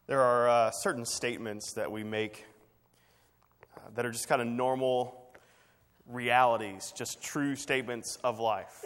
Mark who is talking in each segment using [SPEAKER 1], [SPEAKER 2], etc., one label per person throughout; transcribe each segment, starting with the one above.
[SPEAKER 1] There are certain statements that we make that are just kind of normal realities, just true statements of life.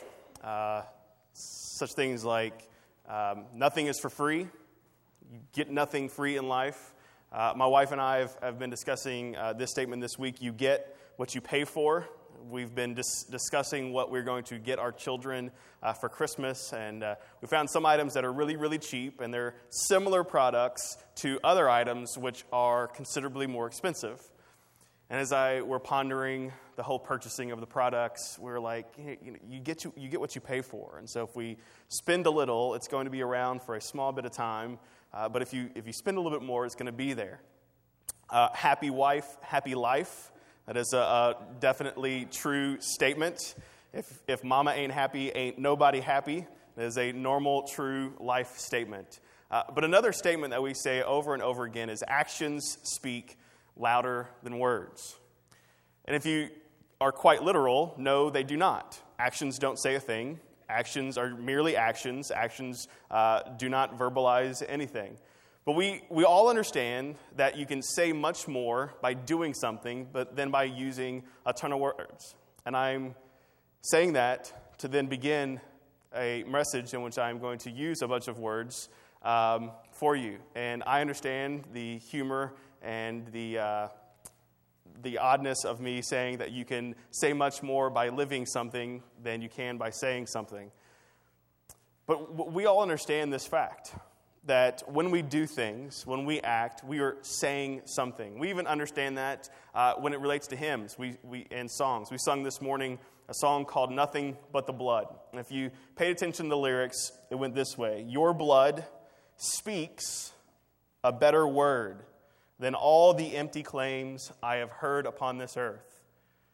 [SPEAKER 1] Such things like nothing is for free. You get nothing free in life. My wife and I have been discussing this statement this week. You get what you pay for. We've been discussing what we're going to get our children for Christmas, and we found some items that are really, really cheap, and they're similar products to other items which are considerably more expensive. And as we're pondering the whole purchasing of the products, we're like, you get what you pay for. And so if we spend a little, it's going to be around for a small bit of time. But if you spend a little bit more, it's going to be there. Happy wife, happy life. That is a definitely true statement. If mama ain't happy, ain't nobody happy. That is a normal, true life statement. But another statement that we say over and over again is actions speak louder than words. And if you are quite literal, no, they do not. Actions don't say a thing. Actions are merely actions. Actions do not verbalize anything. But we all understand that you can say much more by doing something than by using a ton of words. And I'm saying that to then begin a message in which I'm going to use a bunch of words for you. And I understand the humor and the oddness of me saying that you can say much more by living something than you can by saying something. But we all understand this fact, that when we do things, when we act, we are saying something. We even understand that when it relates to hymns and songs. We sung this morning a song called Nothing But the Blood. And if you paid attention to the lyrics, it went this way: your blood speaks a better word than all the empty claims I have heard upon this earth.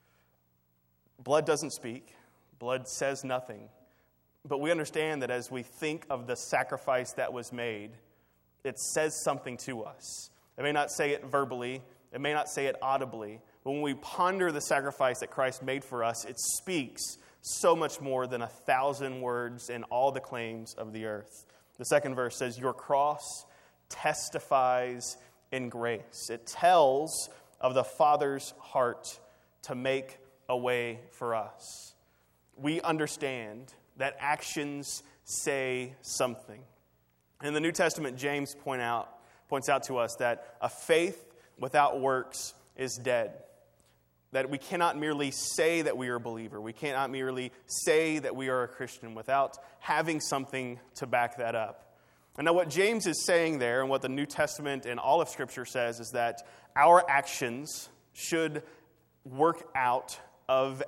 [SPEAKER 1] Blood doesn't speak. Blood says nothing. But we understand that as we think of the sacrifice that was made, it says something to us. It may not say it verbally. It may not say it audibly. But when we ponder the sacrifice that Christ made for us, it speaks so much more than 1,000 words in all the claims of the earth. The second verse says, your cross testifies in grace. It tells of the Father's heart to make a way for us. We understand that actions say something. In the New Testament, James points out to us that a faith without works is dead. That we cannot merely say that we are a believer. We cannot merely say that we are a Christian without having something to back that up. And now what James is saying there, and what the New Testament and all of Scripture says, is that our actions should work out of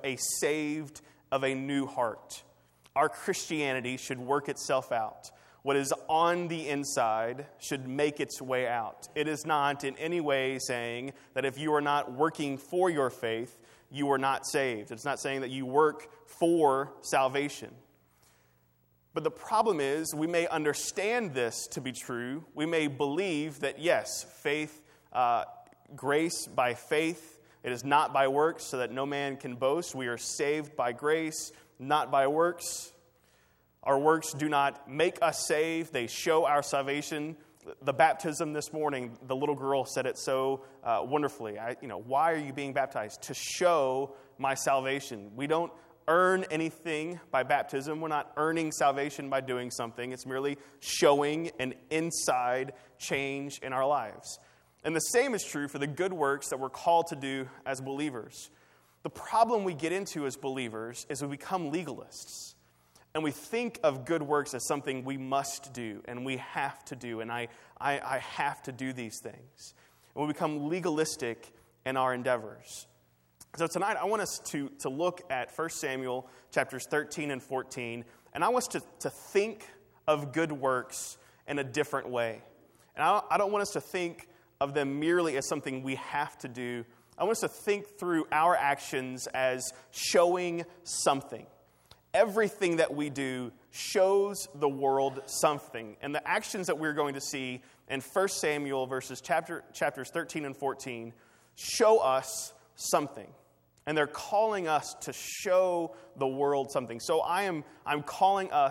[SPEAKER 1] a new heart. Our Christianity should work itself out. What is on the inside should make its way out. It is not in any way saying that if you are not working for your faith, you are not saved. It's not saying that you work for salvation. But the problem is, we may understand this to be true. We may believe that, yes, faith, grace by faith, it is not by works, so that no man can boast. We are saved by grace, not by works. Our works do not make us saved. They show our salvation. The baptism this morning, the little girl said it so wonderfully. Why are you being baptized? To show my salvation. We don't earn anything by baptism. We're not earning salvation by doing something. It's merely showing an inside change in our lives. And the same is true for the good works that we're called to do as believers. The problem we get into as believers is we become legalists. And we think of good works as something we must do and we have to do. And I have to do these things. And we become legalistic in our endeavors. So tonight I want us to look at 1 Samuel chapters 13 and 14. And I want us to think of good works in a different way. And I don't want us to think of them merely as something we have to do. I want us to think through our actions as showing something. Everything that we do shows the world something. And the actions that we're going to see in 1 Samuel chapters 13 and 14 show us something. And they're calling us to show the world something. So I'm calling us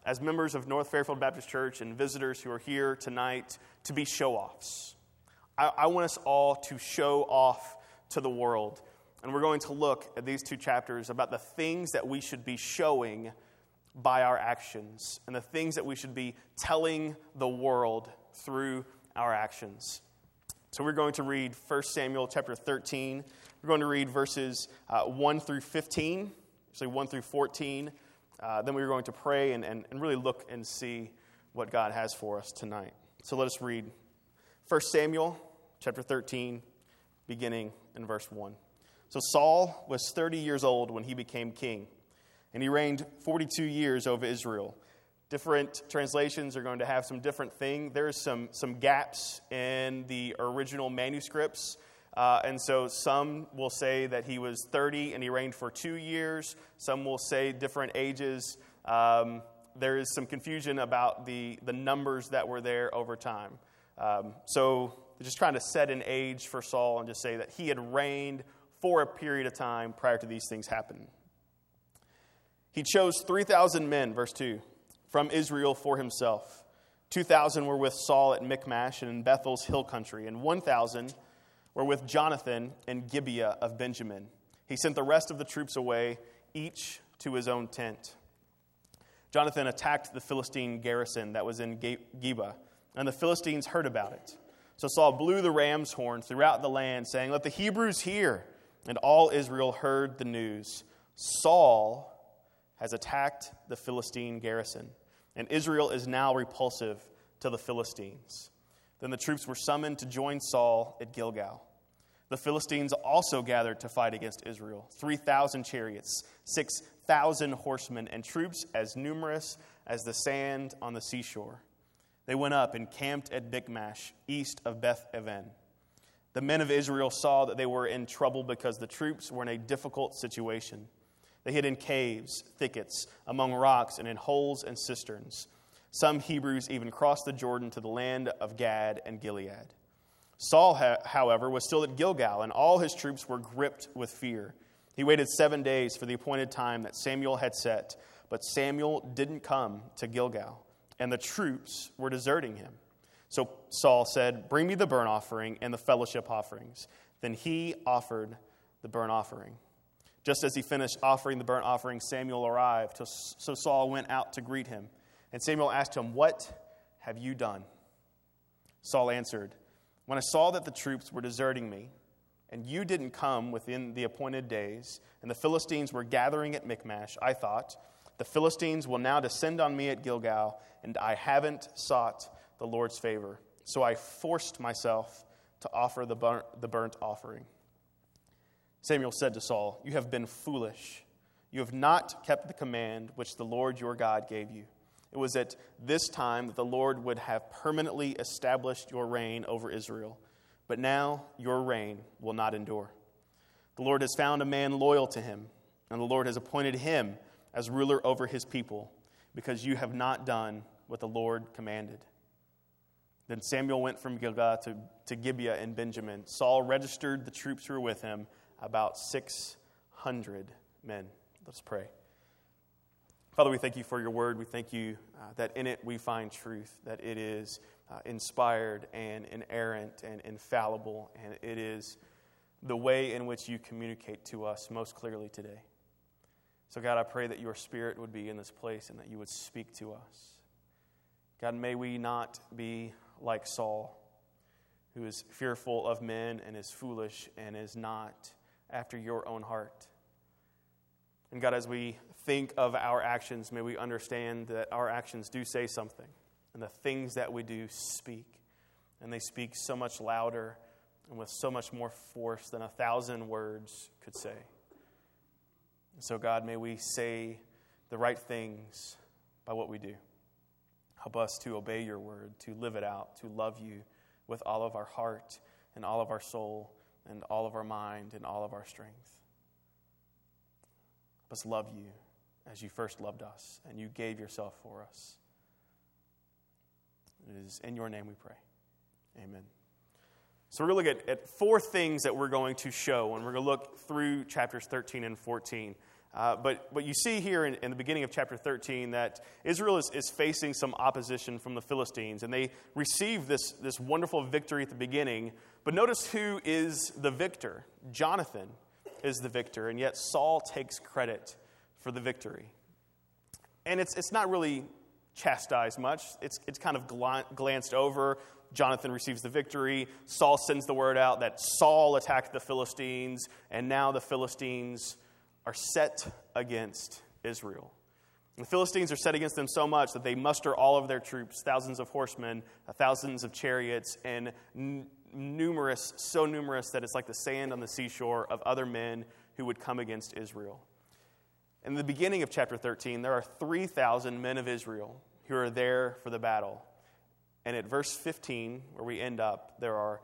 [SPEAKER 1] as members of North Fairfield Baptist Church and visitors who are here tonight, to be show-offs. I want us all to show off to the world. And we're going to look at these 2 chapters about the things that we should be showing by our actions and the things that we should be telling the world through our actions. So we're going to read 1 Samuel chapter 13. We're going to read verses 1 through 15, actually 1 through 14. Then we're going to pray and really look and see what God has for us tonight. So let us read 1 Samuel chapter 13, beginning in verse 1. So Saul was 30 years old when he became king, and he reigned 42 years over Israel. Different translations are going to have some different thing. There's some gaps in the original manuscripts. And so some will say that he was 30 and he reigned for 2 years. Some will say different ages. There is some confusion about the numbers that were there over time. So just trying to set an age for Saul and just say that he had reigned for a period of time prior to these things happening. He chose 3,000 men, verse 2, from Israel for himself. 2,000 were with Saul at Michmash and in Bethel's hill country, and 1,000 were with Jonathan in Gibeah of Benjamin. He sent the rest of the troops away, each to his own tent. Jonathan attacked the Philistine garrison that was in Geba, and the Philistines heard about it. So Saul blew the ram's horn throughout the land, saying, "Let the Hebrews hear." And all Israel heard the news. Saul has attacked the Philistine garrison, and Israel is now repulsive to the Philistines. Then the troops were summoned to join Saul at Gilgal. The Philistines also gathered to fight against Israel, 3,000 chariots, 6,000 horsemen, and troops as numerous as the sand on the seashore. They went up and camped at Michmash, east of Beth-aven. The men of Israel saw that they were in trouble because the troops were in a difficult situation. They hid in caves, thickets, among rocks, and in holes and cisterns. Some Hebrews even crossed the Jordan to the land of Gad and Gilead. Saul, however, was still at Gilgal, and all his troops were gripped with fear. He waited 7 days for the appointed time that Samuel had set, but Samuel didn't come to Gilgal, and the troops were deserting him. So Saul said, "Bring me the burnt offering and the fellowship offerings." Then he offered the burnt offering. Just as he finished offering the burnt offering, Samuel arrived. So Saul went out to greet him. And Samuel asked him, "What have you done?" Saul answered, "When I saw that the troops were deserting me, and you didn't come within the appointed days, and the Philistines were gathering at Michmash, I thought, the Philistines will now descend on me at Gilgal, and I haven't sought the Lord's favor. So I forced myself to offer the burnt offering." Samuel said to Saul, "You have been foolish. You have not kept the command which the Lord your God gave you. It was at this time that the Lord would have permanently established your reign over Israel. But now your reign will not endure. The Lord has found a man loyal to him, and the Lord has appointed him as ruler over his people, because you have not done what the Lord commanded." Then Samuel went from Gilgal to Gibeah in Benjamin. Saul registered the troops who were with him, about 600 men. Let's pray. Father, we thank you for your word. We thank you that in it we find truth, that it is inspired and inerrant and infallible, and it is the way in which you communicate to us most clearly today. So God, I pray that your Spirit would be in this place and that you would speak to us. God, may we not be like Saul, who is fearful of men and is foolish and is not after your own heart. And God, as we think of our actions, may we understand that our actions do say something, and the things that we do speak, and they speak so much louder and with so much more force than 1,000 words could say. And so God, may we say the right things by what we do. Help us to obey your word, to live it out, to love you with all of our heart and all of our soul and all of our mind and all of our strength. Help us love you as you first loved us and you gave yourself for us. It is in your name we pray. Amen. So we're going to look at 4 things that we're going to show, and we're going to look through chapters 13 and 14. But you see here in the beginning of chapter 13 that Israel is facing some opposition from the Philistines, and they receive this wonderful victory at the beginning. But notice who is the victor. Jonathan is the victor, and yet Saul takes credit for the victory. And it's not really chastised much. It's kind of glanced over. Jonathan receives the victory. Saul sends the word out that Saul attacked the Philistines, and now the Philistines are set against Israel. The Philistines are set against them so much that they muster all of their troops, thousands of horsemen, thousands of chariots, and numerous, so numerous that it's like the sand on the seashore of other men who would come against Israel. In the beginning of chapter 13, there are 3,000 men of Israel who are there for the battle. And at verse 15, where we end up, there are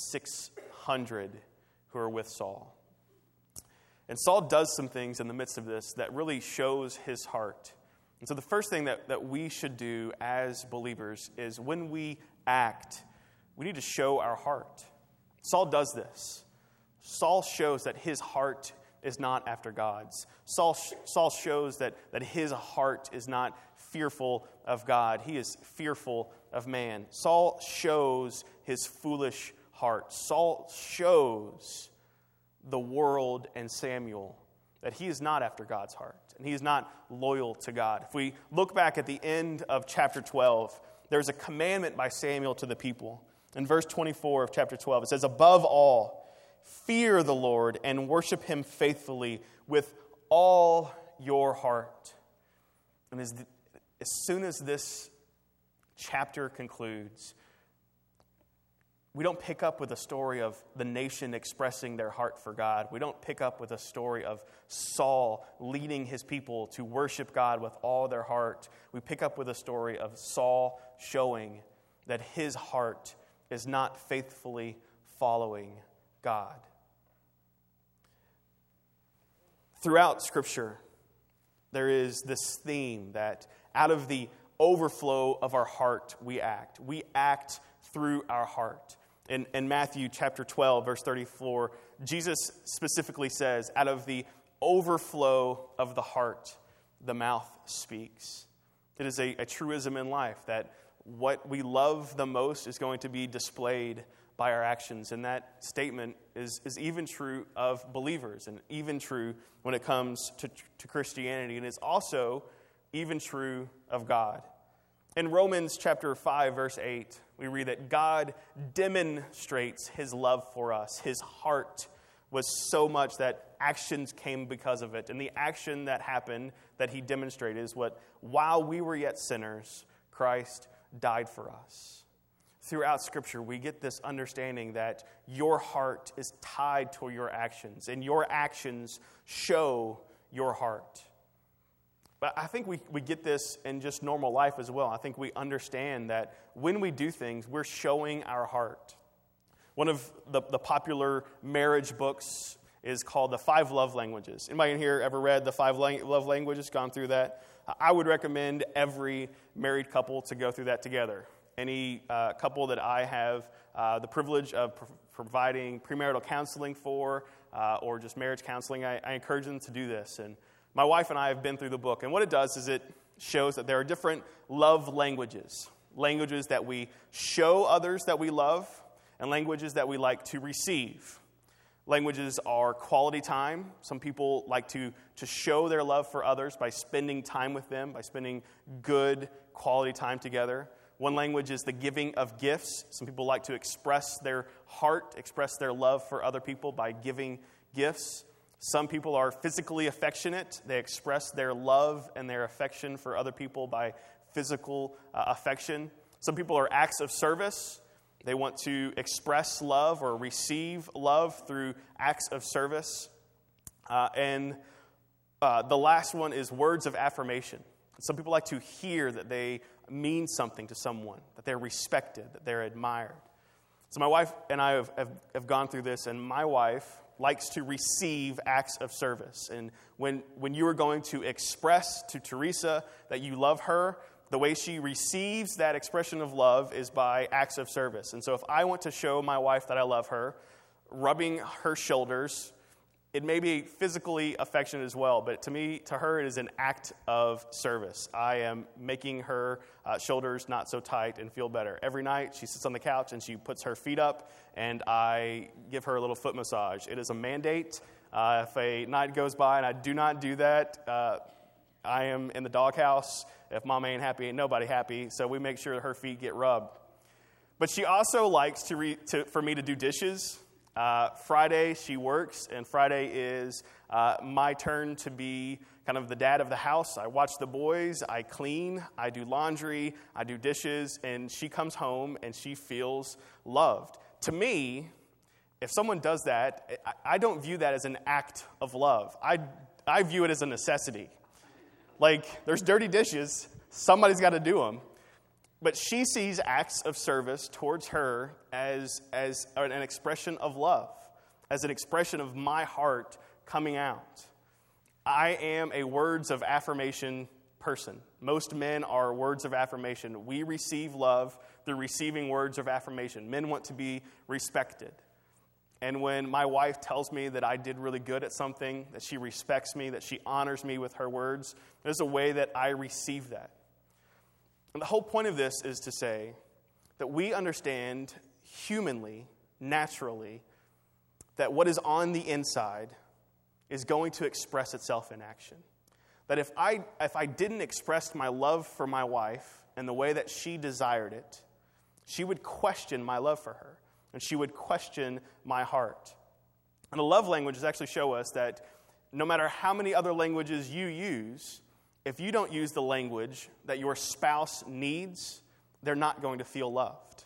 [SPEAKER 1] 600 who are with Saul. And Saul does some things in the midst of this that really shows his heart. And so the first thing that we should do as believers is when we act, we need to show our heart. Saul does this. Saul shows that his heart is not after God's. Saul shows that his heart is not fearful of God. He is fearful of man. Saul shows his foolish heart. Saul shows the world and Samuel that he is not after God's heart, and he is not loyal to God. If we look back at the end of chapter 12, there's a commandment by Samuel to the people. In verse 24 of chapter 12, it says, "Above all, fear the Lord and worship him faithfully with all your heart." And as soon as this chapter concludes, we don't pick up with a story of the nation expressing their heart for God. We don't pick up with a story of Saul leading his people to worship God with all their heart. We pick up with a story of Saul showing that his heart is not faithfully following God. Throughout Scripture, there is this theme that out of the overflow of our heart, we act. We act through our heart. In Matthew chapter 12, verse 34, Jesus specifically says, out of the overflow of the heart, the mouth speaks. It is a truism in life that what we love the most is going to be displayed by our actions. And that statement is even true of believers and even true when it comes to Christianity. And it's also even true of God. In Romans chapter 5, verse 8, we read that God demonstrates his love for us. His heart was so much that actions came because of it. And the action that happened, that he demonstrated, is what, while we were yet sinners, Christ died for us. Throughout Scripture, we get this understanding that your heart is tied to your actions, and your actions show your heart. But I think we get this in just normal life as well. I think we understand that when we do things, we're showing our heart. One of the popular marriage books is called The 5 Love Languages. Anybody in here ever read The 5 Love Languages, gone through that? I would recommend every married couple to go through that together. Any couple that I have the privilege of providing premarital counseling for or just marriage counseling, I encourage them to do this. And my wife and I have been through the book, and what it does is it shows that there are different love languages. Languages that we show others that we love, and languages that we like to receive. Languages are quality time. Some people like to show their love for others by spending time with them, by spending good quality time together. One language is the giving of gifts. Some people like to express their heart, express their love for other people by giving gifts. Some people are physically affectionate. They express their love and their affection for other people by physical affection. Some people are acts of service. They want to express love or receive love through acts of service. And the last one is words of affirmation. Some people like to hear that they mean something to someone, that they're respected, that they're admired. So my wife and I have gone through this, and my wife likes to receive acts of service. And when you are going to express to Teresa that you love her, the way she receives that expression of love is by acts of service. And so if I want to show my wife that I love her, rubbing her shoulders it may be physically affectionate as well, but to her, it is an act of service. I am making her shoulders not so tight and feel better. Every night, she sits on the couch and she puts her feet up, and I give her a little foot massage. It is a mandate. If a night goes by and I do not do that, I am in the doghouse. If Mama ain't happy, ain't nobody happy. So we make sure her feet get rubbed. But she also likes for me to do dishes. Friday, she works, and Friday is my turn to be kind of the dad of the house. I watch the boys, I clean, I do laundry, I do dishes, and she comes home and she feels loved. To me, if someone does that, I don't view that as an act of love. I view it as a necessity. Like, there's dirty dishes, somebody's got to do them. But she sees acts of service towards her as an expression of love, as an expression of my heart coming out. I am a words of affirmation person. Most men are words of affirmation. We receive love through receiving words of affirmation. Men want to be respected. And when my wife tells me that I did really good at something, that she respects me, that she honors me with her words, there's a way that I receive that. And the whole point of this is to say that we understand humanly, naturally, that what is on the inside is going to express itself in action. That if I didn't express my love for my wife in the way that she desired it, she would question my love for her, and she would question my heart. And the love languages actually show us that no matter how many other languages you use, if you don't use the language that your spouse needs, they're not going to feel loved.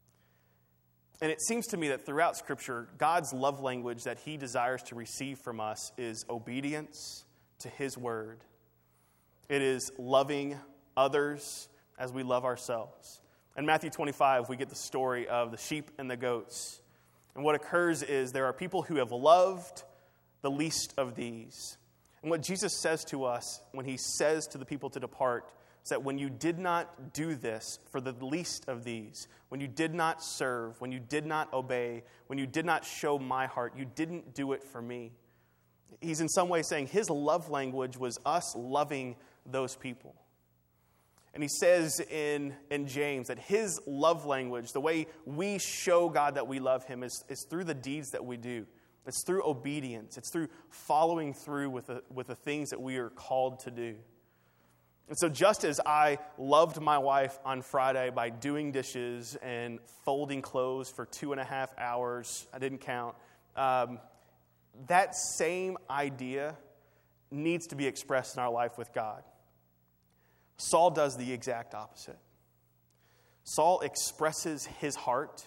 [SPEAKER 1] And it seems to me that throughout Scripture, God's love language that he desires to receive from us is obedience to his word. It is loving others as we love ourselves. In Matthew 25, we get the story of the sheep and the goats. And what occurs is there are people who have loved the least of these. And what Jesus says to us when he says to the people to depart is that when you did not do this for the least of these, when you did not serve, when you did not obey, when you did not show my heart, you didn't do it for me. He's in some way saying his love language was us loving those people. And he says in James that his love language, the way we show God that we love him, is through the deeds that we do. It's through obedience. It's through following through with the things that we are called to do. And so just as I loved my wife on Friday by doing dishes and folding clothes for 2.5 hours, I didn't count, that same idea needs to be expressed in our life with God. Saul does the exact opposite. Saul expresses his heart,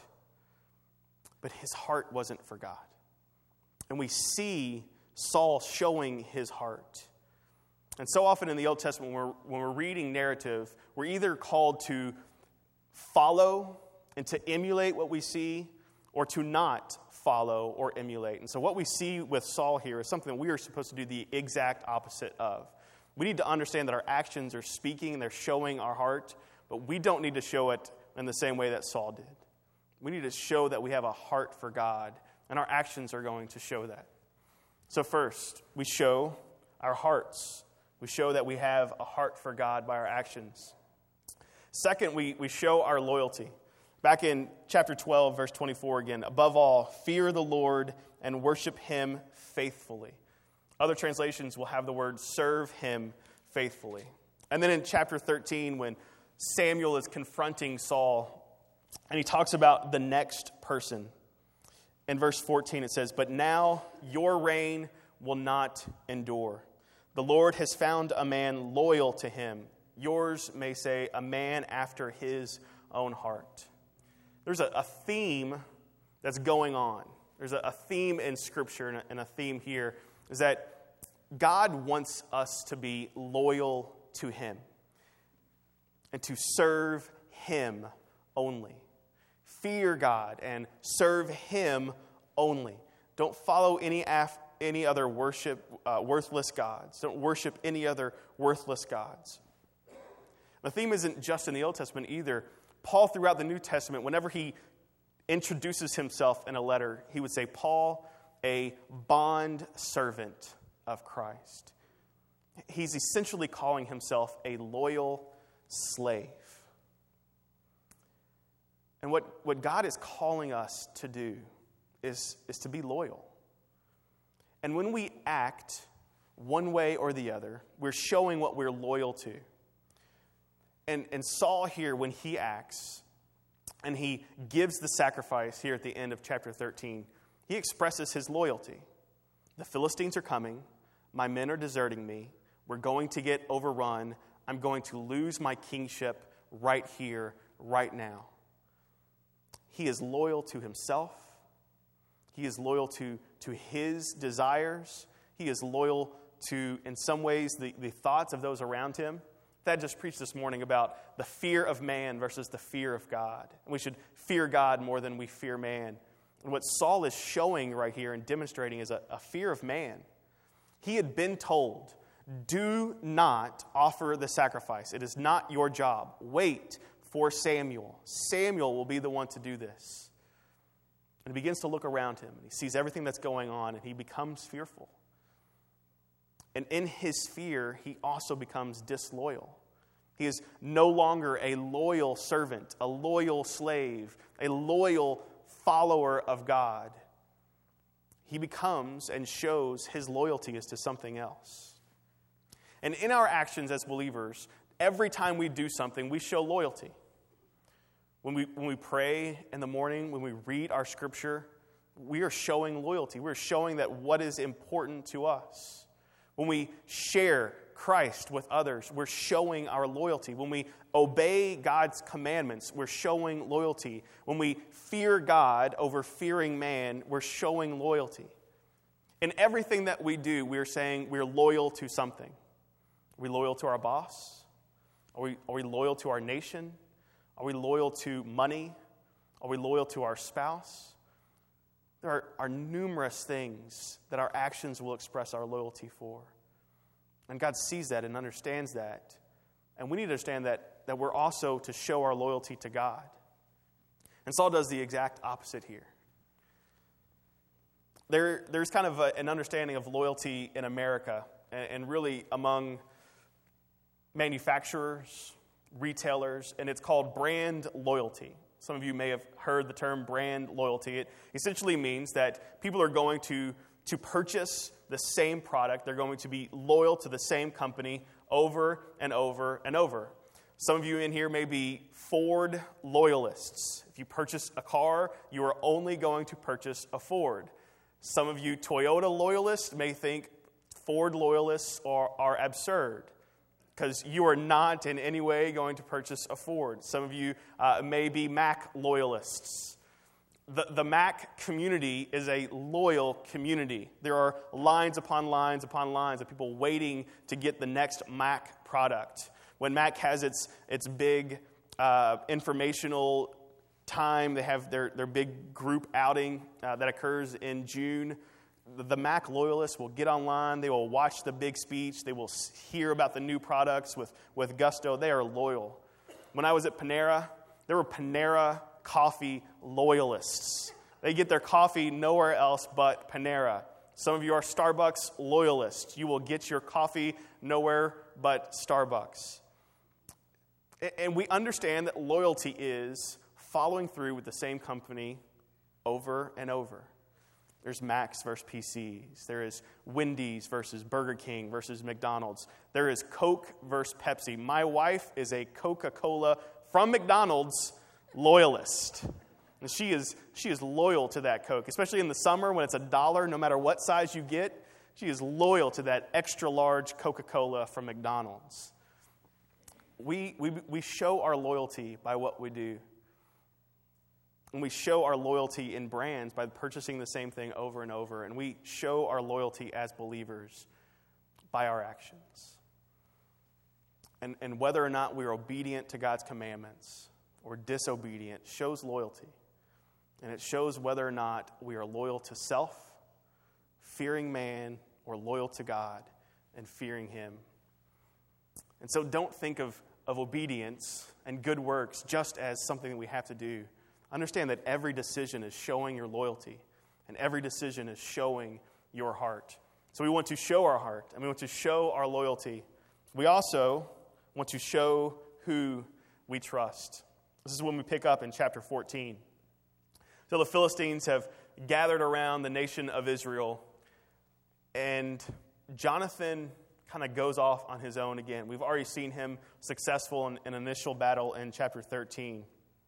[SPEAKER 1] but his heart wasn't for God. And we see Saul showing his heart. And so often in the Old Testament, when we're reading narrative, we're either called to follow and to emulate what we see, or to not follow or emulate. And so what we see with Saul here is something that we are supposed to do the exact opposite of. We need to understand that our actions are speaking and they're showing our heart, but we don't need to show it in the same way that Saul did. We need to show that we have a heart for God, and our actions are going to show that. So first, we show our hearts. We show that we have a heart for God by our actions. Second, we show our loyalty. Back in chapter 12, verse 24 again, above all, fear the Lord and worship him faithfully. Other translations will have the word serve him faithfully. And then in chapter 13, when Samuel is confronting Saul, and he talks about the next person. In verse 14 it says, "But now your reign will not endure. The Lord has found a man loyal to him. Yours may say, a man after his own heart." There's a theme that's going on. There's a theme in Scripture and a theme here is that God wants us to be loyal to him and to serve him only. Fear God and serve him only. Don't follow any other worthless gods. Don't worship any other worthless gods. The theme isn't just in the Old Testament either. Paul, throughout the New Testament, whenever he introduces himself in a letter, he would say, Paul, a bond servant of Christ. He's essentially calling himself a loyal slave. And what God is calling us to do is to be loyal. And when we act one way or the other, we're showing what we're loyal to. And Saul here, when he acts, and he gives the sacrifice here at the end of chapter 13, he expresses his loyalty. The Philistines are coming. My men are deserting me. We're going to get overrun. I'm going to lose my kingship right here, right now. He is loyal to himself. He is loyal to his desires. He is loyal to, in some ways, the thoughts of those around him. Thad just preached this morning about the fear of man versus the fear of God. And we should fear God more than we fear man. And what Saul is showing right here and demonstrating is a fear of man. He had been told, do not offer the sacrifice. It is not your job. Wait for Samuel. Samuel will be the one to do this. And he begins to look around him, and he sees everything that's going on, and he becomes fearful. And in his fear, he also becomes disloyal. He is no longer a loyal servant, a loyal slave, a loyal follower of God. He becomes and shows his loyalty is to something else. And in our actions as believers, every time we do something, we show loyalty. When we pray in the morning, when we read our scripture, we are showing loyalty. We're showing that what is important to us. When we share Christ with others, we're showing our loyalty. When we obey God's commandments, we're showing loyalty. When we fear God over fearing man, we're showing loyalty. In everything that we do, we're saying we're loyal to something. Are we loyal to our boss? Are we loyal to our nation? Are we loyal to money? Are we loyal to our spouse? There are numerous things that our actions will express our loyalty for. And God sees that and understands that. And we need to understand that we're also to show our loyalty to God. And Saul does the exact opposite here. There's kind of an understanding of loyalty in America and really among manufacturers, retailers, and it's called brand loyalty. Some of you may have heard the term brand loyalty. It essentially means that people are going to purchase the same product. They're going to be loyal to the same company over and over and over. Some of you in here may be Ford loyalists. If you purchase a car, you are only going to purchase a Ford. Some of you Toyota loyalists may think Ford loyalists are absurd, because you are not in any way going to purchase a Ford. Some of you may be Mac loyalists. The Mac community is a loyal community. There are lines upon lines upon lines of people waiting to get the next Mac product. When Mac has its big informational time, they have their big group outing that occurs in June. The Mac loyalists will get online. They will watch the big speech. They will hear about the new products with gusto. They are loyal. When I was at Panera, there were Panera coffee loyalists. They get their coffee nowhere else but Panera. Some of you are Starbucks loyalists. You will get your coffee nowhere but Starbucks. And we understand that loyalty is following through with the same company over and over. There's Macs versus PCs. There is Wendy's versus Burger King versus McDonald's. There is Coke versus Pepsi. My wife is a Coca-Cola from McDonald's loyalist. And she is loyal to that Coke, especially in the summer when it's $1, no matter what size you get. She is loyal to that extra large Coca-Cola from McDonald's. We show our loyalty by what we do. And we show our loyalty in brands by purchasing the same thing over and over. And we show our loyalty as believers by our actions. And whether or not we're obedient to God's commandments or disobedient shows loyalty. And it shows whether or not we are loyal to self, fearing man, or loyal to God and fearing him. And so don't think of obedience and good works just as something that we have to do. Understand that every decision is showing your loyalty. and every decision is showing your heart. So we want to show our heart, and we want to show our loyalty. We also want to show who we trust. This is when we pick up in chapter 14. So the Philistines have gathered around the nation of Israel, and Jonathan kind of goes off on his own again. We've already seen him successful in an initial battle in chapter 13.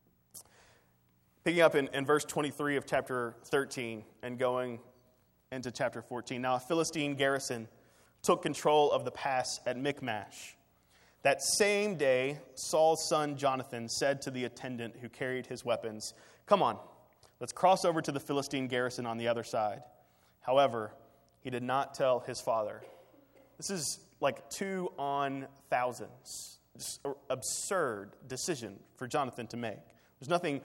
[SPEAKER 1] Picking up in verse 23 of chapter 13 and going into chapter 14. Now a Philistine garrison took control of the pass at Michmash. That same day, Saul's son Jonathan said to the attendant who carried his weapons, "Come on, let's cross over to the Philistine garrison on the other side." However, he did not tell his father. This is like 2 on thousands. Just an absurd decision for Jonathan to make. There's nothing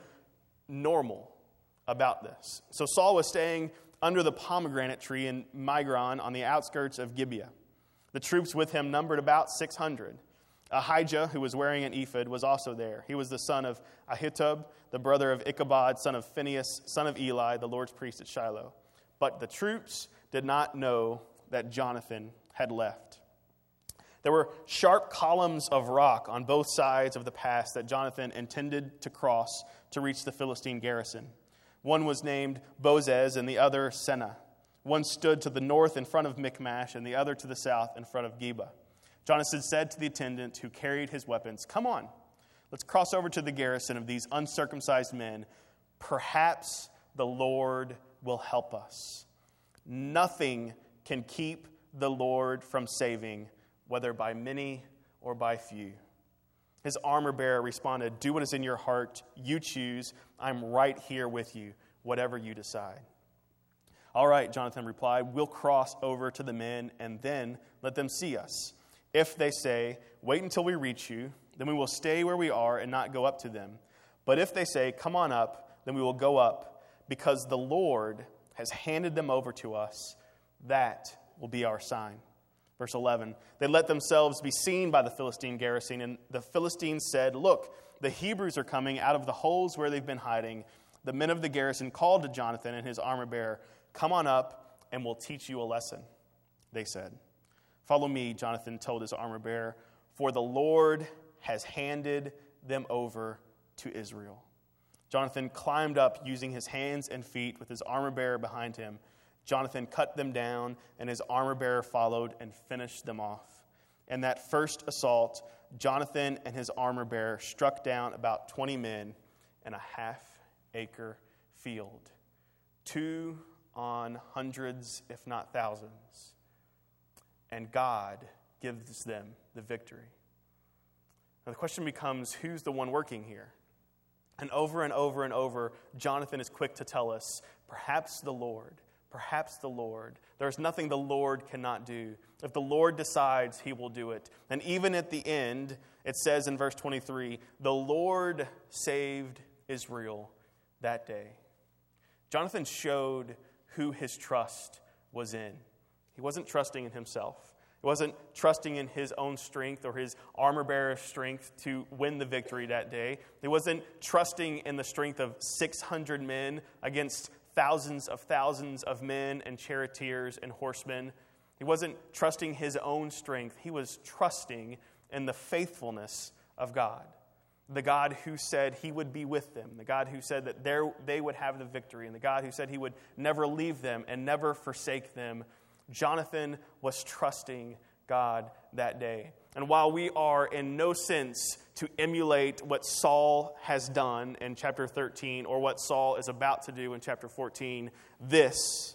[SPEAKER 1] normal about this. So Saul was staying under the pomegranate tree in Migron on the outskirts of Gibeah. The troops with him numbered about 600. Ahijah, who was wearing an ephod, was also there. He was the son of Ahitub, the brother of Ichabod, son of Phinehas, son of Eli, the Lord's priest at Shiloh. But the troops did not know that Jonathan had left. There were sharp columns of rock on both sides of the pass that Jonathan intended to cross to reach the Philistine garrison. One was named Bozez and the other Seneh. One stood to the north in front of Michmash and the other to the south in front of Geba. Jonathan said to the attendant who carried his weapons, "Come on, let's cross over to the garrison of these uncircumcised men. Perhaps the Lord will help us." Nothing can keep the Lord from saving, whether by many or by few. His armor bearer responded, "Do what is in your heart. You choose. I'm right here with you, whatever you decide." "All right," Jonathan replied, "we'll cross over to the men and then let them see us. If they say, 'Wait until we reach you,' then we will stay where we are and not go up to them. But if they say, 'Come on up,' then we will go up, because the Lord has handed them over to us. That will be our sign." Verse 11, they let themselves be seen by the Philistine garrison, and the Philistines said, "Look, the Hebrews are coming out of the holes where they've been hiding." The men of the garrison called to Jonathan and his armor bearer, "Come on up, and we'll teach you a lesson," they said. "Follow me," Jonathan told his armor bearer, "for the Lord has handed them over to Israel." Jonathan climbed up using his hands and feet with his armor bearer behind him. Jonathan cut them down, and his armor bearer followed and finished them off. In that first assault, Jonathan and his armor bearer struck down about 20 men in a half-acre field. 2 on hundreds, if not thousands. And God gives them the victory. Now the question becomes, who's the one working here? And over and over and over, Jonathan is quick to tell us, perhaps the Lord. Perhaps the Lord. There's nothing the Lord cannot do. If the Lord decides, he will do it. And even at the end, it says in verse 23, the Lord saved Israel that day. Jonathan showed who his trust was in. He wasn't trusting in himself. He wasn't trusting in his own strength or his armor bearer's strength to win the victory that day. He wasn't trusting in the strength of 600 men against thousands of men and charioteers and horsemen. He wasn't trusting his own strength. He was trusting in the faithfulness of God. The God who said he would be with them. The God who said that they would have the victory. And the God who said he would never leave them and never forsake them. Jonathan was trusting God that day. And while we are in no sense to emulate what Saul has done in chapter 13 or what Saul is about to do in chapter 14, this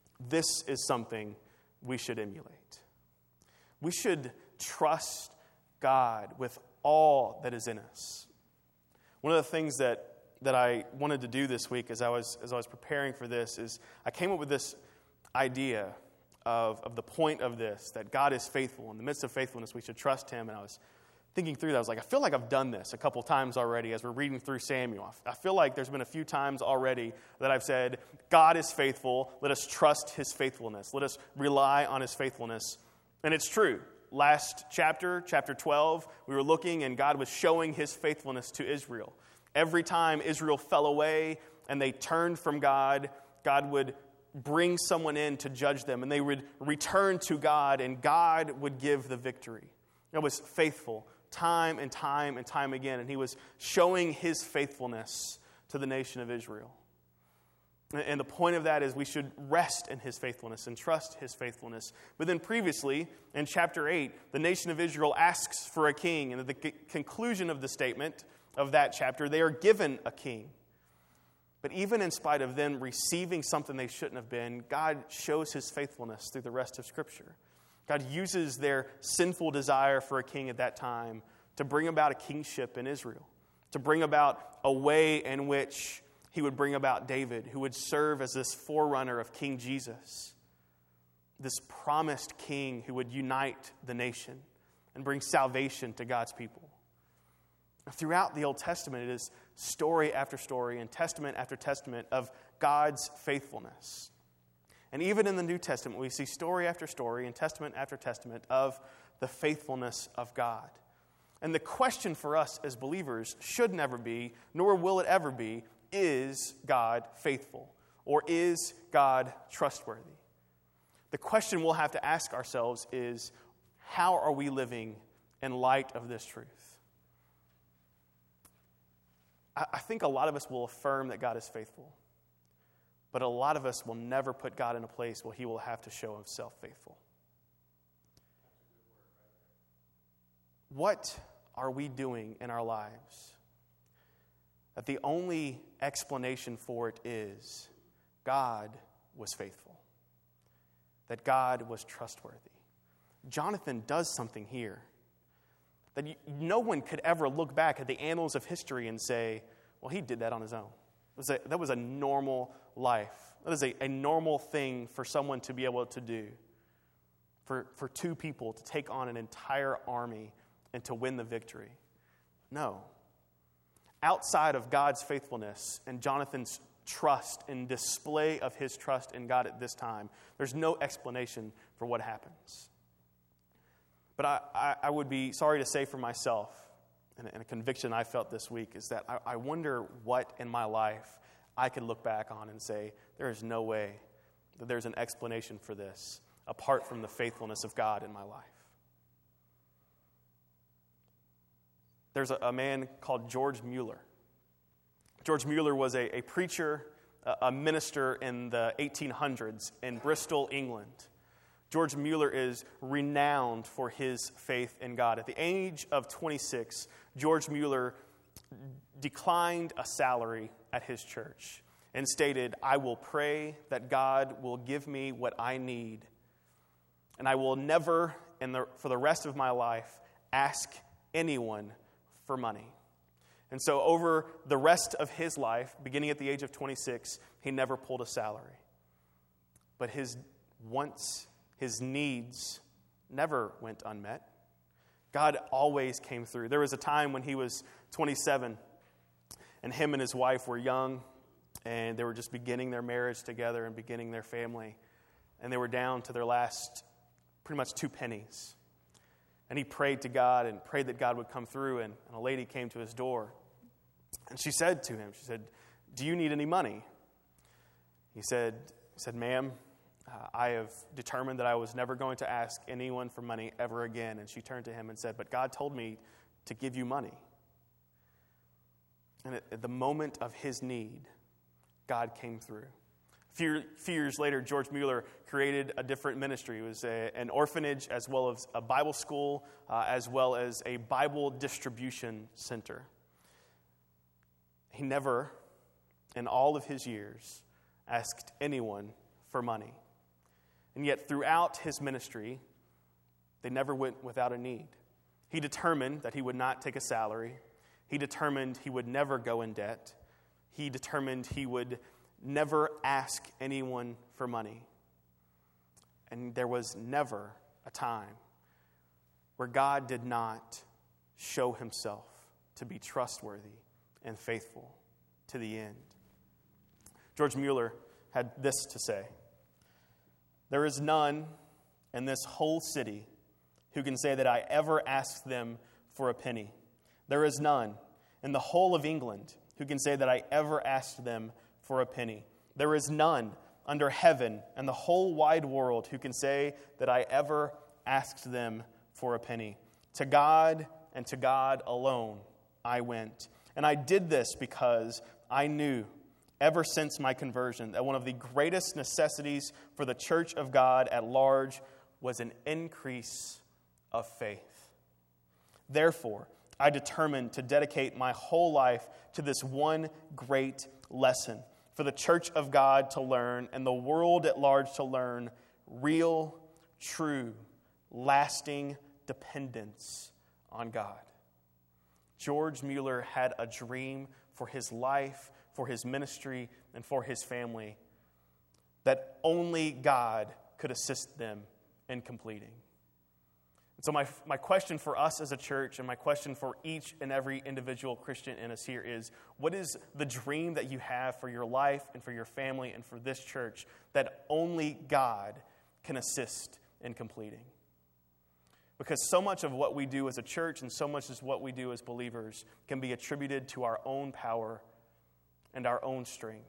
[SPEAKER 1] is something we should emulate. We should trust God with all that is in us. One of the things that I wanted to do this week as I was preparing for this is I came up with this idea of the point of this, that God is faithful. In the midst of faithfulness, we should trust him. And I was thinking through that. I was like, I feel like I've done this a couple times already as we're reading through Samuel. I feel like there's been a few times already that I've said, God is faithful. Let us trust his faithfulness. Let us rely on his faithfulness. And it's true. Last chapter 12, we were looking and God was showing his faithfulness to Israel. Every time Israel fell away and they turned from God, God would bring someone in to judge them, and they would return to God, and God would give the victory. God was faithful time and time and time again, and he was showing his faithfulness to the nation of Israel. And the point of that is we should rest in his faithfulness and trust his faithfulness. But then previously, in chapter 8, the nation of Israel asks for a king. And at the conclusion of the statement of that chapter, they are given a king. But even in spite of them receiving something they shouldn't have been, God shows his faithfulness through the rest of Scripture. God uses their sinful desire for a king at that time to bring about a kingship in Israel, to bring about a way in which he would bring about David, who would serve as this forerunner of King Jesus, this promised king who would unite the nation and bring salvation to God's people. Throughout the Old Testament, it is story after story and testament after testament of God's faithfulness. And even in the New Testament, we see story after story and testament after testament of the faithfulness of God. And the question for us as believers should never be, nor will it ever be, is God faithful? Or is God trustworthy? The question we'll have to ask ourselves is, how are we living in light of this truth? I think a lot of us will affirm that God is faithful, but a lot of us will never put God in a place where he will have to show himself faithful. What are we doing in our lives that the only explanation for it is God was faithful, that God was trustworthy? Jonathan does something here that no one could ever look back at the annals of history and say, well, he did that on his own. That was a normal life. That is a normal thing for someone to be able to do, for two people to take on an entire army and to win the victory. No. Outside of God's faithfulness and Jonathan's trust and display of his trust in God at this time, there's no explanation for what happens. But I would be sorry to say for myself, and a conviction I felt this week, is that I wonder what in my life I could look back on and say, there is no way that there's an explanation for this apart from the faithfulness of God in my life. There's a man called George Mueller. George Mueller was a preacher, a minister in the 1800s in Bristol, England. George Mueller is renowned for his faith in God. At the age of 26, George Mueller declined a salary at his church and stated, I will pray that God will give me what I need, and I will never, for the rest of my life, ask anyone for money. And so over the rest of his life, beginning at the age of 26, he never pulled a salary. But his needs never went unmet. God always came through. There was a time when he was 27, and him and his wife were young, and they were just beginning their marriage together and beginning their family. And they were down to their last, pretty much 2 pennies. And he prayed to God and prayed that God would come through, and a lady came to his door. And she said to him, do you need any money? He said, ma'am, I have determined that I was never going to ask anyone for money ever again. And she turned to him and said, but God told me to give you money. And at the moment of his need, God came through. A few years later, George Mueller created a different ministry. It was an orphanage as well as a Bible school, as well as a Bible distribution center. He never, in all of his years, asked anyone for money. And yet, throughout his ministry, they never went without a need. He determined that he would not take a salary. He determined he would never go in debt. He determined he would never ask anyone for money. And there was never a time where God did not show himself to be trustworthy and faithful to the end. George Mueller had this to say: there is none in this whole city who can say that I ever asked them for a penny. There is none in the whole of England who can say that I ever asked them for a penny. There is none under heaven and the whole wide world who can say that I ever asked them for a penny. To God and to God alone I went. And I did this because I knew ever since my conversion that one of the greatest necessities for the church of God at large was an increase of faith. Therefore, I determined to dedicate my whole life to this one great lesson for the church of God to learn and the world at large to learn real, true, lasting dependence on God. George Mueller had a dream for his life, for his ministry, and for his family that only God could assist them in completing. And so my question for us as a church and my question for each and every individual Christian in us here is, what is the dream that you have for your life and for your family and for this church that only God can assist in completing? Because so much of what we do as a church and so much as what we do as believers can be attributed to our own power and our own strength.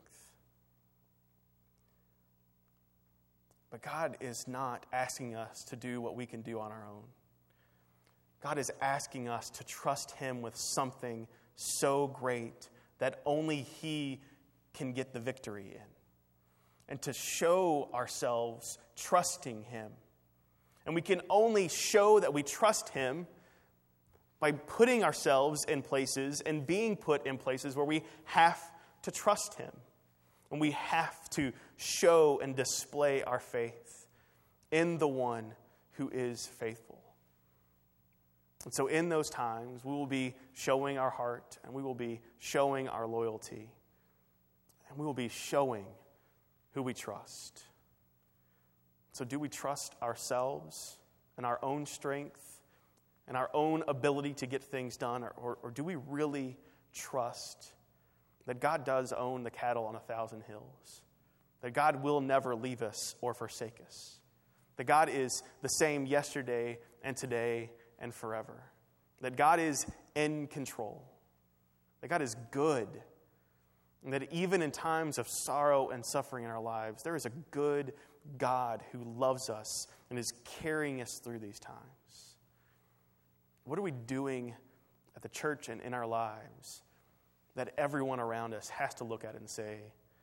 [SPEAKER 1] But God is not asking us to do what we can do on our own. God is asking us to trust Him with something so great that only He can get the victory in. And to show ourselves trusting Him. And we can only show that we trust Him by putting ourselves in places and being put in places where we have to trust Him. And we have to show and display our faith in the one who is faithful. And so in those times, we will be showing our heart, and we will be showing our loyalty, and we will be showing who we trust. So do we trust ourselves and our own strength and our own ability to get things done, or do we really trust that God does own the cattle on 1,000 hills, that God will never leave us or forsake us, that God is the same yesterday and today and forever, that God is in control, that God is good, and that even in times of sorrow and suffering in our lives, there is a good God who loves us and is carrying us through these times. What are we doing at the church and in our lives that everyone around us has to look at it and say,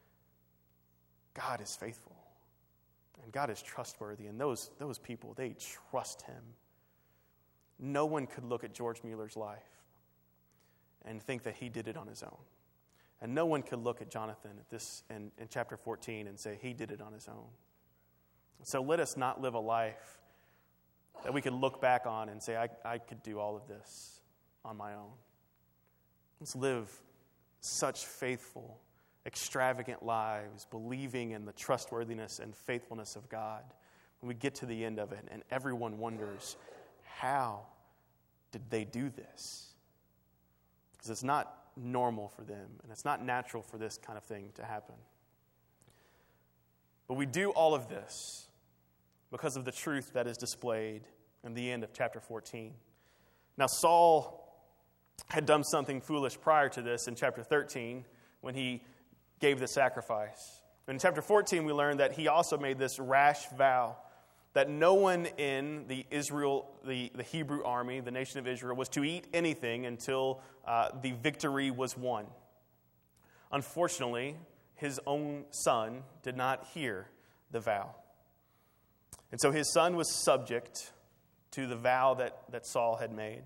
[SPEAKER 1] God is faithful, and God is trustworthy, and those people, they trust Him. No one could look at George Mueller's life and think that he did it on his own. And no one could look at Jonathan at this in chapter 14 and say he did it on his own. So let us not live a life that we could look back on and say, I could do all of this on my own. Let's live such faithful, extravagant lives, believing in the trustworthiness and faithfulness of God. When we get to the end of it and everyone wonders, how did they do this? Because it's not normal for them, and it's not natural for this kind of thing to happen. But we do all of this because of the truth that is displayed in the end of chapter 14. Now, Saul had done something foolish prior to this in chapter 13 when he gave the sacrifice. In chapter 14, we learned that he also made this rash vow that no one in the Hebrew army, the nation of Israel, was to eat anything until the victory was won. Unfortunately, his own son did not hear the vow. And so his son was subject to the vow that Saul had made.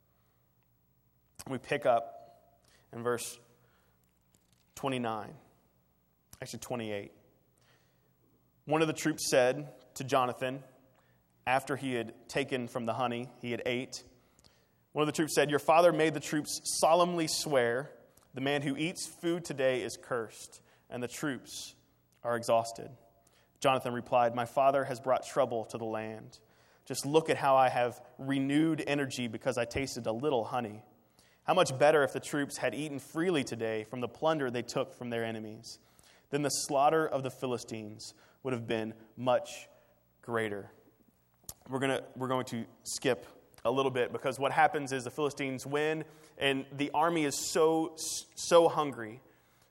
[SPEAKER 1] We pick up in verse 29, actually 28. One of the troops said to Jonathan, after he had taken from the honey he had ate, one of the troops said, "Your father made the troops solemnly swear, the man who eats food today is cursed, and the troops are exhausted." Jonathan replied, "My father has brought trouble to the land. Just look at how I have renewed energy because I tasted a little honey. How much better if the troops had eaten freely today from the plunder they took from their enemies. Then the slaughter of the Philistines would have been much greater." We're going to skip a little bit because what happens is the Philistines win, and the army is so hungry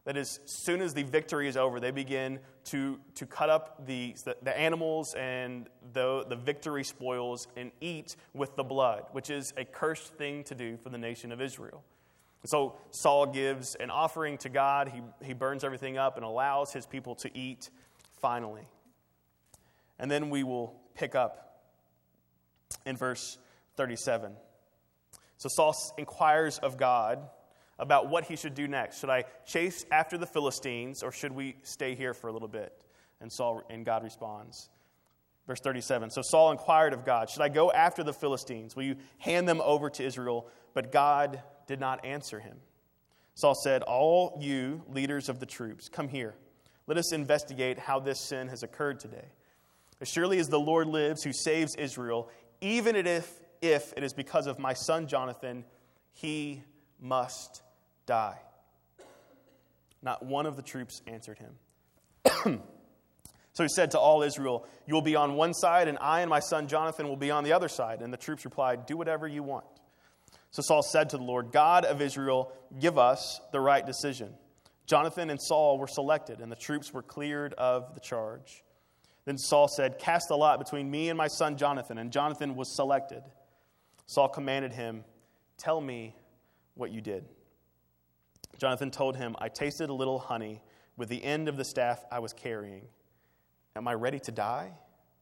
[SPEAKER 1] that as soon as the victory is over, they begin to cut up the animals and the victory spoils and eat with the blood, which is a cursed thing to do for the nation of Israel. So Saul gives an offering to God. He burns everything up and allows his people to eat finally. And then we will pick up in verse 37. So Saul inquires of God about what he should do next. Should I chase after the Philistines, or should we stay here for a little bit? And God responds. Verse 37, so Saul inquired of God, should I go after the Philistines? Will you hand them over to Israel? But God did not answer him. Saul said, all you leaders of the troops, come here. Let us investigate how this sin has occurred today. As surely as the Lord lives, who saves Israel, even if it is because of my son Jonathan, he must die. Not one of the troops answered him. So he said to all Israel, you will be on one side, and I and my son Jonathan will be on the other side. And the troops replied, do whatever you want. So Saul said to the Lord, God of Israel, give us the right decision. Jonathan and Saul were selected, and the troops were cleared of the charge. Then Saul said, cast a lot between me and my son Jonathan. And Jonathan was selected. Saul commanded him, tell me what you did. Jonathan told him, I tasted a little honey with the end of the staff I was carrying. Am I ready to die?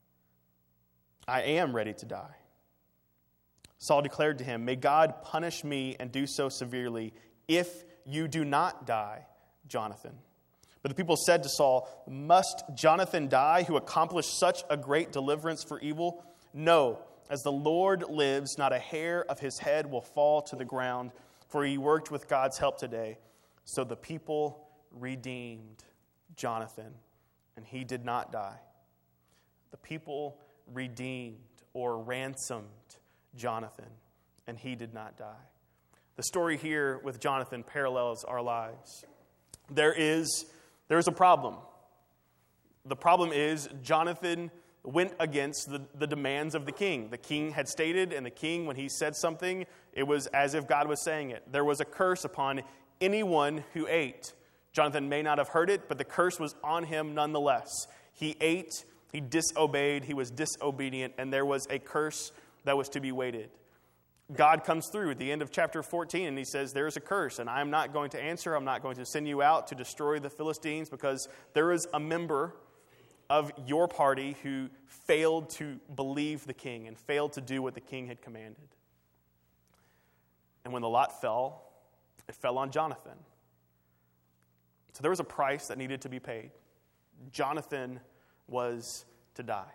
[SPEAKER 1] I am ready to die. Saul declared to him, may God punish me and do so severely if you do not die, Jonathan. But the people said to Saul, must Jonathan die who accomplished such a great deliverance for evil? No, as the Lord lives, not a hair of his head will fall to the ground, for he worked with God's help today. So the people redeemed Jonathan, and he did not die. The people redeemed or ransomed Jonathan, and he did not die. The story here with Jonathan parallels our lives. There is a problem. The problem is Jonathan went against the demands of the king. The king had stated, and the king, when he said something, it was as if God was saying it. There was a curse upon anyone who ate. Jonathan may not have heard it, but the curse was on him nonetheless. He ate, he disobeyed, he was disobedient, and there was a curse that was to be weighted. God comes through at the end of chapter 14, and he says, there is a curse, and I'm not going to answer. I'm not going to send you out to destroy the Philistines because there is a member of your party who failed to believe the king and failed to do what the king had commanded. And when the lot fell, it fell on Jonathan. So there was a price that needed to be paid. Jonathan was to die.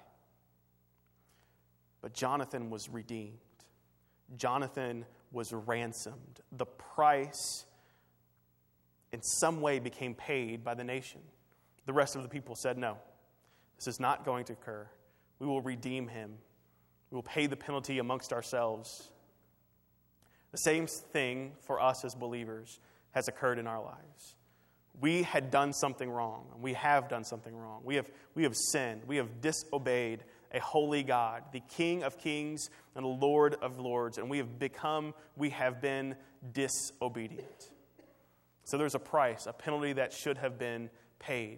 [SPEAKER 1] But Jonathan was redeemed. Jonathan was ransomed. The price in some way became paid by the nation. The rest of the people said, no, this is not going to occur. We will redeem him. We will pay the penalty amongst ourselves. The same thing for us as believers has occurred in our lives. We had done something wrong. We have done something wrong. We have sinned. We have disobeyed a holy God, the King of kings and the Lord of lords, and we have been disobedient. So there's a price, a penalty that should have been paid.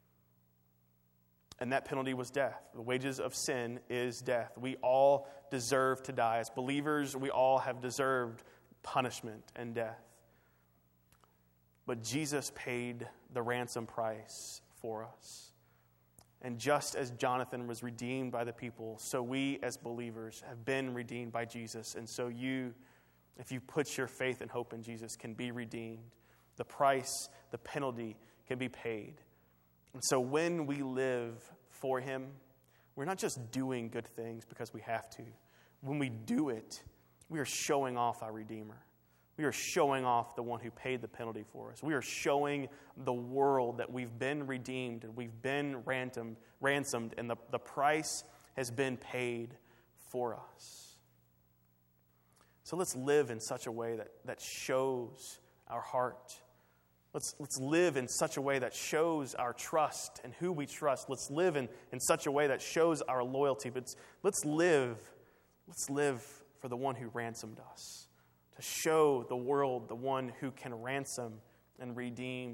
[SPEAKER 1] And that penalty was death. The wages of sin is death. We all deserve to die. As believers, we all have deserved punishment and death. But Jesus paid the ransom price for us. And just as Jonathan was redeemed by the people, so we as believers have been redeemed by Jesus. And so you, if you put your faith and hope in Jesus, can be redeemed. The price, the penalty can be paid. And so when we live for him, we're not just doing good things because we have to. When we do it, we are showing off our Redeemer. We are showing off the one who paid the penalty for us. We are showing the world that we've been redeemed and we've been ransomed, and the price has been paid for us. So let's live in such a way that shows our heart. Let's live in such a way that shows our trust and who we trust. Let's live in such a way that shows our loyalty. But let's live for the one who ransomed us. To show the world the one who can ransom and redeem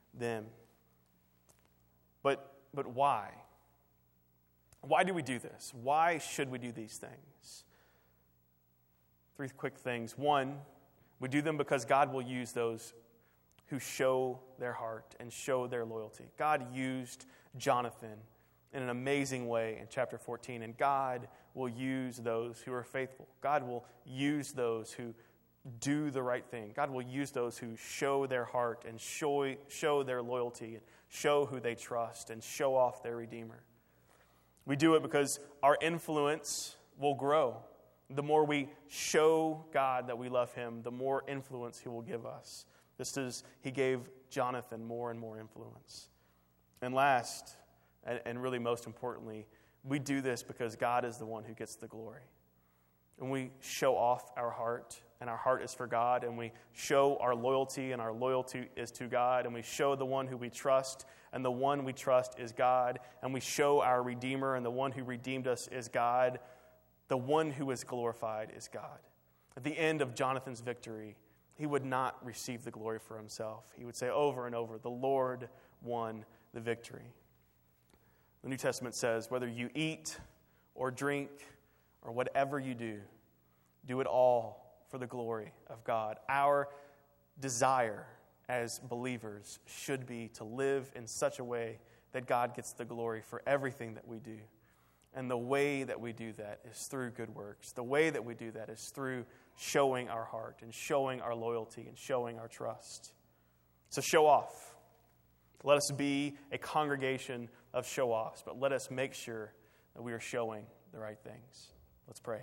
[SPEAKER 1] them. But why? Why do we do this? Why should we do these things? 3 quick things. 1, we do them because God will use those who show their heart and show their loyalty. God used Jonathan in an amazing way in chapter 14, and God will use those who are faithful. God will use those who do the right thing. God will use those who show their heart and show their loyalty and show who they trust and show off their Redeemer. We do it because our influence will grow. The more we show God that we love him, the more influence he will give us. Just as he gave Jonathan more and more influence. And last, and really most importantly, we do this because God is the one who gets the glory. And we show off our heart, and our heart is for God, and we show our loyalty, and our loyalty is to God, and we show the one who we trust, and the one we trust is God, and we show our Redeemer, and the one who redeemed us is God. The one who is glorified is God. At the end of Jonathan's victory, he would not receive the glory for himself. He would say over and over, the Lord won the victory. The New Testament says, whether you eat or drink or whatever you do it all for the glory of God. Our desire as believers should be to live in such a way that God gets the glory for everything that we do. And the way that we do that is through good works. The way that we do that is through showing our heart and showing our loyalty and showing our trust. So show off. Let us be a congregation of show-offs, but let us make sure that we are showing the right things. Let's pray.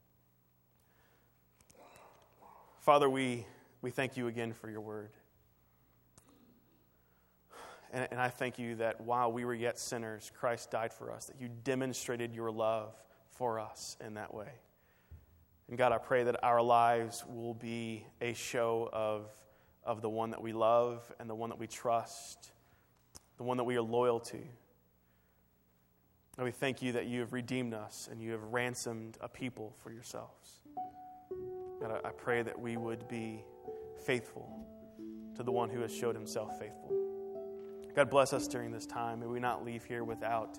[SPEAKER 1] Father, we thank you again for your word. And I thank you that while we were yet sinners, Christ died for us, that you demonstrated your love for us in that way. And God, I pray that our lives will be a show of the one that we love and the one that we trust, the one that we are loyal to. And we thank you that you have redeemed us and you have ransomed a people for yourselves. God, I pray that we would be faithful to the one who has showed himself faithful. God, bless us during this time. May we not leave here without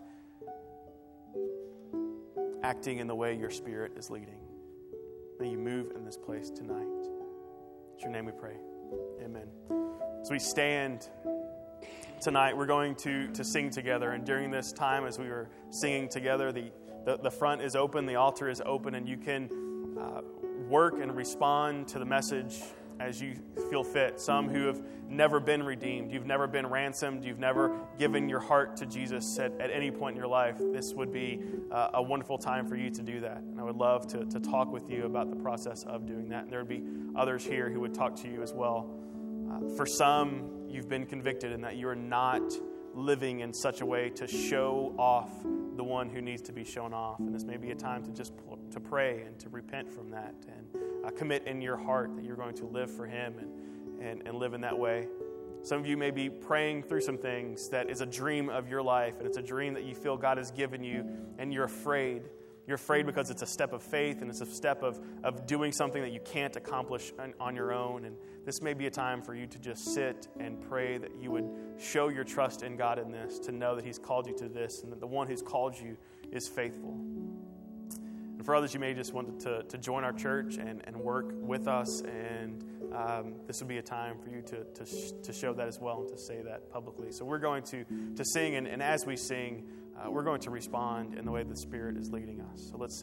[SPEAKER 1] acting in the way your Spirit is leading. May you move in this place tonight. In your name we pray. Amen. As we stand tonight, we're going to sing together. And during this time, as we were singing together, the front is open, the altar is open, and you can work and respond to the message as you feel fit. Some who have never been redeemed, you've never been ransomed, you've never given your heart to Jesus at any point in your life, this would be a wonderful time for you to do that. And I would love to talk with you about the process of doing that. And there would be others here who would talk to you as well. For some, you've been convicted in that you are not living in such a way to show off the one who needs to be shown off. And this may be a time to just to pray and to repent from that and commit in your heart that you're going to live for him and live in that way. Some of you may be praying through some things that is a dream of your life, and it's a dream that you feel God has given you, and you're afraid. You're afraid because it's a step of faith, and it's a step of doing something that you can't accomplish on your own. And this may be a time for you to just sit and pray that you would show your trust in God in this, to know that he's called you to this, and that the one who's called you is faithful. And for others, you may just want to join our church and work with us, and this would be a time for you to show that as well and to say that publicly. So we're going to sing, and as we sing, we're going to respond in the way the Spirit is leading us. So let's